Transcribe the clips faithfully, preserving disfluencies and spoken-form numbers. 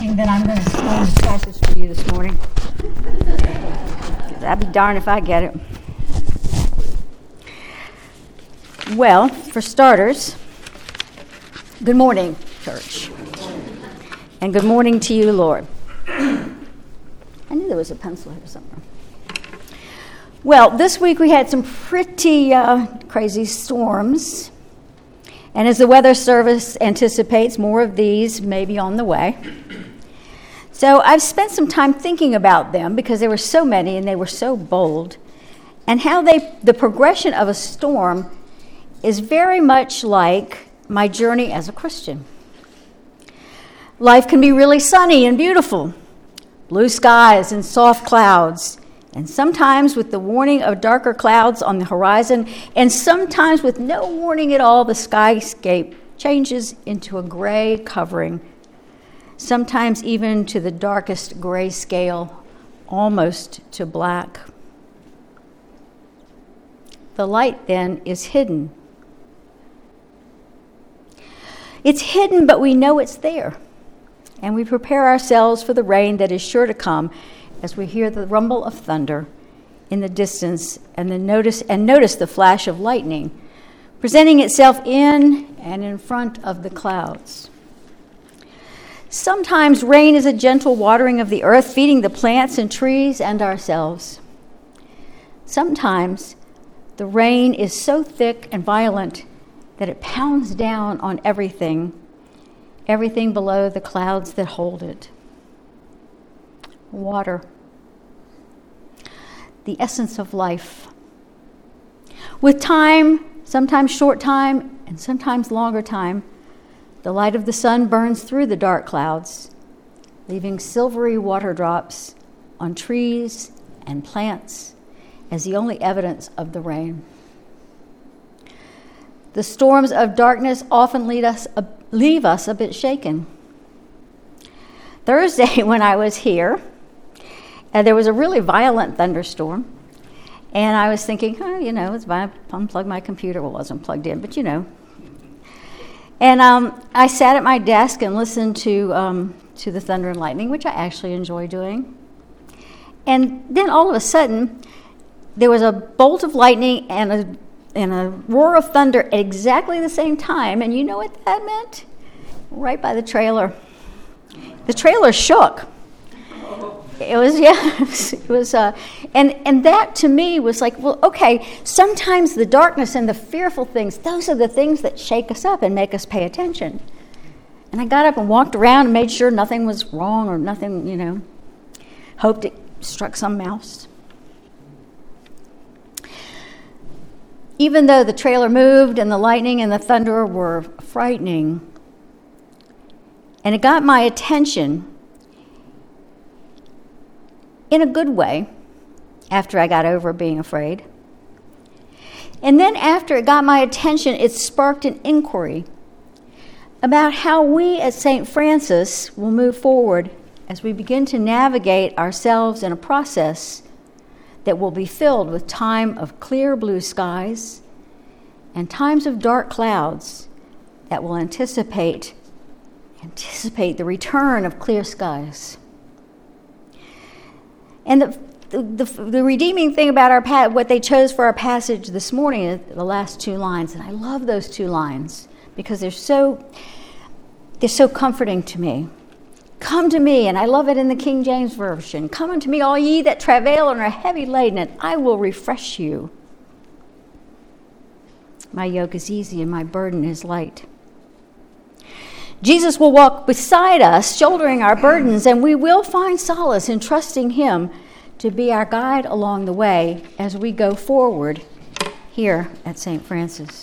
thinking that I'm going to explain this passage for you this morning. I'd be darned if I get it. Well, for starters, good morning, church. And good morning to you, Lord. I knew there was a pencil here somewhere. Well, this week we had some pretty uh, crazy storms. And as the Weather Service anticipates, more of these may be on the way. So I've spent some time thinking about them because there were so many and they were so bold, and how they the progression of a storm is very much like my journey as a Christian. Life can be really sunny and beautiful, blue skies and soft clouds, and sometimes with the warning of darker clouds on the horizon, and sometimes with no warning at all, the skyscape changes into a gray covering, sometimes even to the darkest gray scale, almost to black. The light then is hidden. It's hidden, but we know it's there, and we prepare ourselves for the rain that is sure to come as we hear the rumble of thunder in the distance and then notice and notice the flash of lightning presenting itself in and in front of the clouds. Sometimes rain is a gentle watering of the earth, feeding the plants and trees and ourselves. Sometimes the rain is so thick and violent that it pounds down on everything, everything below the clouds that hold it. Water, the essence of life. With time, sometimes short time, and sometimes longer time, the light of the sun burns through the dark clouds, leaving silvery water drops on trees and plants as the only evidence of the rain. The storms of darkness often lead us, uh, leave us a bit shaken. Thursday, when I was here, uh, there was a really violent thunderstorm, and I was thinking, oh, you know, it's fine. Unplug my computer. Well, it wasn't plugged in, but you know. And um, I sat at my desk and listened to um, to the thunder and lightning, which I actually enjoy doing. And then all of a sudden, there was a bolt of lightning and a and a roar of thunder at exactly the same time. And you know what that meant? Right by the trailer. The trailer shook. It was, yeah, it was, uh, and, and that to me was like, well, okay, sometimes the darkness and the fearful things, those are the things that shake us up and make us pay attention. And I got up and walked around and made sure nothing was wrong or nothing, you know, hoped it struck some mouse. Even though the trailer moved and the lightning and the thunder were frightening, and it got my attention in a good way after I got over being afraid. And then after it got my attention, it sparked an inquiry about how we at Saint Francis will move forward as we begin to navigate ourselves in a process that will be filled with time of clear blue skies and times of dark clouds that will anticipate anticipate the return of clear skies. And the, the, the, the redeeming thing about our pa- what they chose for our passage this morning is the last two lines, and I love those two lines because they're so they're so comforting to me. Come to me, and I love it in the King James Version. Come unto me, all ye that travail and are heavy laden, and I will refresh you. My yoke is easy and my burden is light. Jesus will walk beside us, shouldering our burdens, and we will find solace in trusting him to be our guide along the way as we go forward here at Saint Francis.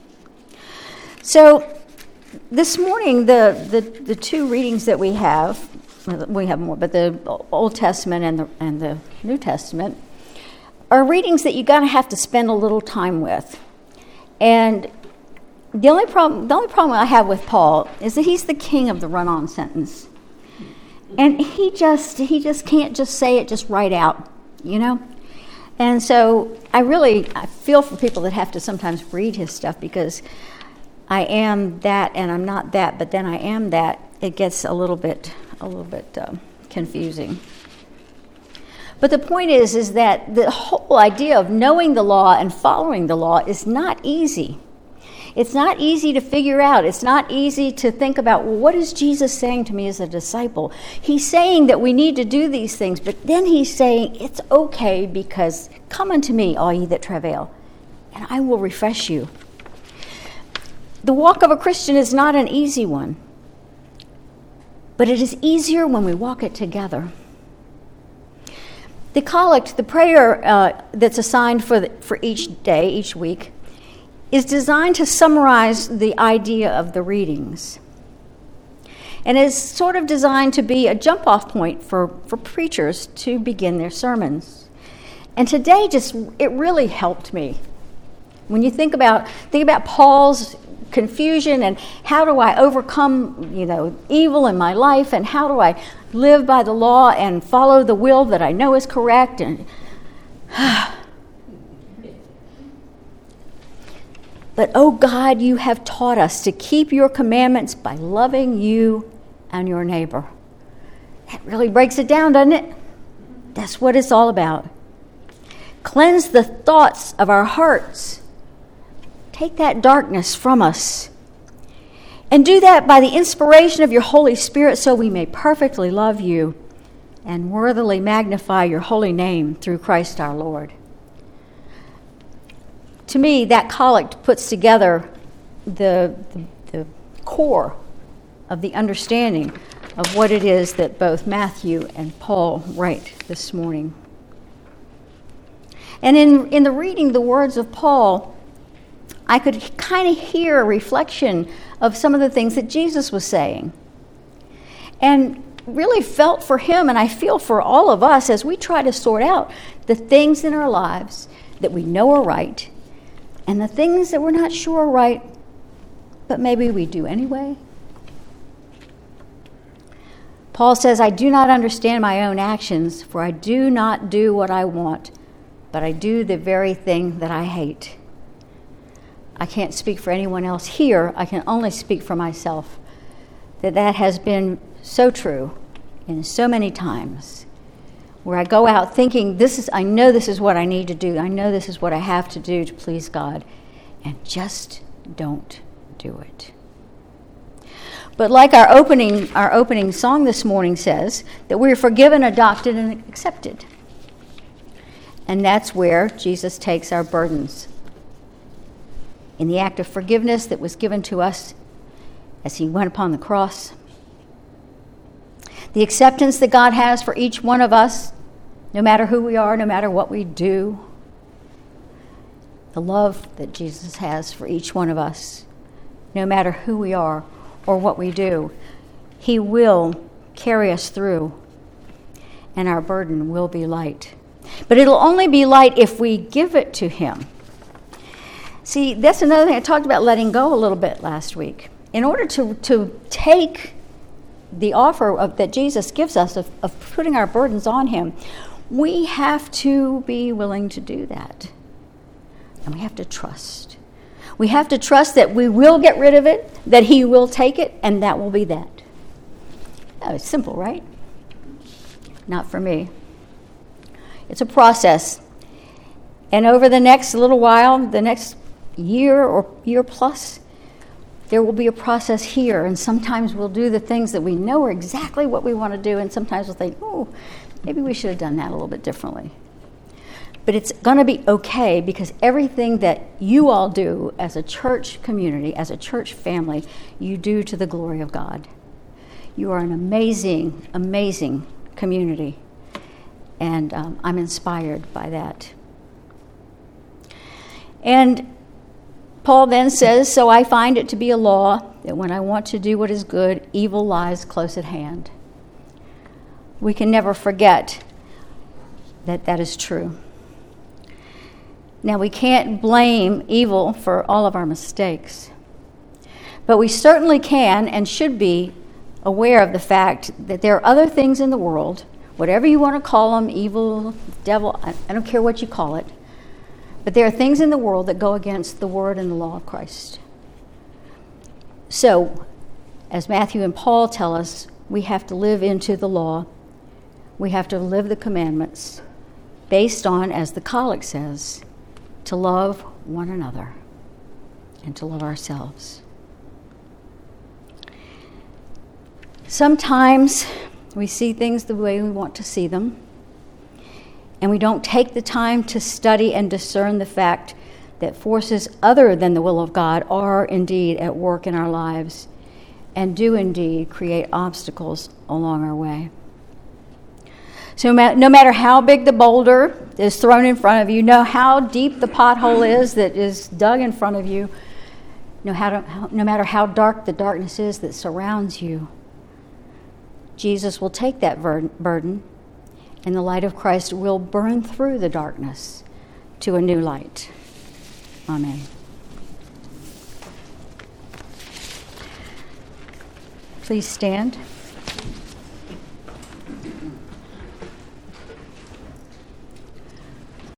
So this morning, the, the, the two readings that we have, we have more, but the Old Testament and the, and the New Testament, are readings that you're going to have to spend a little time with. And The only problem, the only problem I have with Paul is that he's the king of the run-on sentence, and he just he just can't just say it just right out, you know. And so I really I feel for people that have to sometimes read his stuff because I am that and I'm not that, but then I am that. It gets a little bit a little bit um, confusing. But the point is, is that the whole idea of knowing the law and following the law is not easy. It's not easy to figure out. It's not easy to think about, well, what is Jesus saying to me as a disciple? He's saying that we need to do these things, but then he's saying it's okay because come unto me, all ye that travail, and I will refresh you. The walk of a Christian is not an easy one, but it is easier when we walk it together. The collect, the prayer uh, that's assigned for the, for each day, each week, is designed to summarize the idea of the readings. And is sort of designed to be a jump-off point for, for preachers to begin their sermons. And today just, it really helped me. When you think about, think about Paul's confusion and how do I overcome, you know, evil in my life, and how do I live by the law and follow the will that I know is correct, and but, oh God, you have taught us to keep your commandments by loving you and your neighbor. That really breaks it down, doesn't it? That's what it's all about. Cleanse the thoughts of our hearts. Take that darkness from us. And do that by the inspiration of your Holy Spirit so we may perfectly love you and worthily magnify your holy name through Christ our Lord. To me, that collect puts together the, the, the core of the understanding of what it is that both Matthew and Paul write this morning. And in, in the reading the words of Paul, I could kind of hear a reflection of some of the things that Jesus was saying. And really felt for him, and I feel for all of us as we try to sort out the things in our lives that we know are right, and the things that we're not sure are right, but maybe we do anyway. Paul says, I do not understand my own actions, for I do not do what I want, but I do the very thing that I hate. I can't speak for anyone else here. I can only speak for myself. That that has been so true in so many times where I go out thinking, this is, I know this is what I need to do. I know this is what I have to do to please God, and just don't do it. But like our opening, our opening song this morning says, that we are forgiven, adopted, and accepted. And that's where Jesus takes our burdens. In the act of forgiveness that was given to us as he went upon the cross. The acceptance that God has for each one of us, no matter who we are, no matter what we do. The love that Jesus has for each one of us, no matter who we are or what we do. He will carry us through, and our burden will be light. But it'll only be light if we give it to him. See, that's another thing. I talked about letting go a little bit last week. In order to, to take the offer of, that Jesus gives us of, of putting our burdens on him, we have to be willing to do that. And we have to trust. We have to trust that we will get rid of it, that he will take it, and that will be that. Oh, it's simple, right? Not for me. It's a process. And over the next little while, the next year or year plus, there will be a process here, and sometimes we'll do the things that we know are exactly what we want to do, and sometimes we'll think, oh, maybe we should have done that a little bit differently. But it's going to be okay, because everything that you all do as a church community, as a church family, you do to the glory of God. You are an amazing, amazing community, and um, I'm inspired by that. And Paul then says, so I find it to be a law that when I want to do what is good, evil lies close at hand. We can never forget that that is true. Now, we can't blame evil for all of our mistakes, but we certainly can and should be aware of the fact that there are other things in the world, whatever you want to call them, evil, devil, I don't care what you call it, but there are things in the world that go against the word and the law of Christ. So, as Matthew and Paul tell us, we have to live into the law. We have to live the commandments based on, as the collect says, to love one another and to love ourselves. Sometimes we see things the way we want to see them, and we don't take the time to study and discern the fact that forces other than the will of God are indeed at work in our lives and do indeed create obstacles along our way. So no matter how big the boulder is thrown in front of you, know how deep the pothole is that is dug in front of you, no, how to, no matter how dark the darkness is that surrounds you, Jesus will take that burden, and the light of Christ will burn through the darkness to a new light. Amen. Please stand.